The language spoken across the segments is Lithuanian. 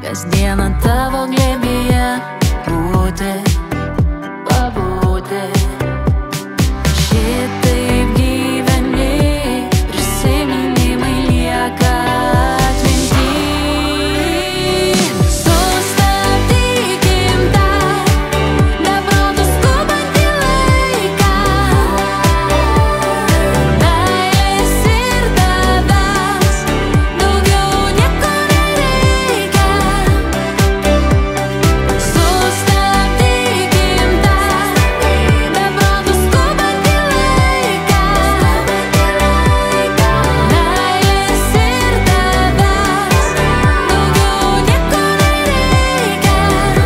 kasdieną tavo glėbyje būti, pabūti. Šitaip gyveni, prisiminimai lieka atminty. Sustabdykim tą be proto skubantį laiką. Meilės ir tavęs daugiau nieko nereikia. Sustabdykim tą be proto skubantį laiką. Meilės ir tavęs daugiau nieko nereikia.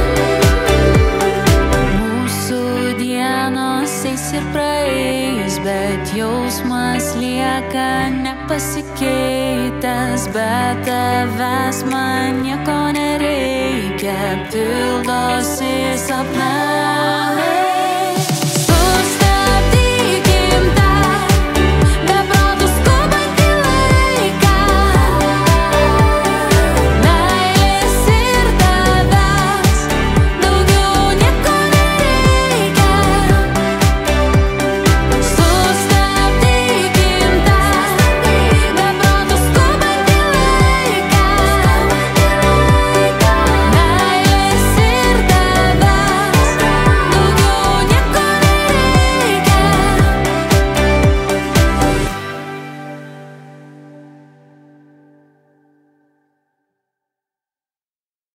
Mūsų dienos eis ir praeis, bet jausmas lieka nepasikeitęs. Be tavęs man nieko nereikia, pildosi sapnai.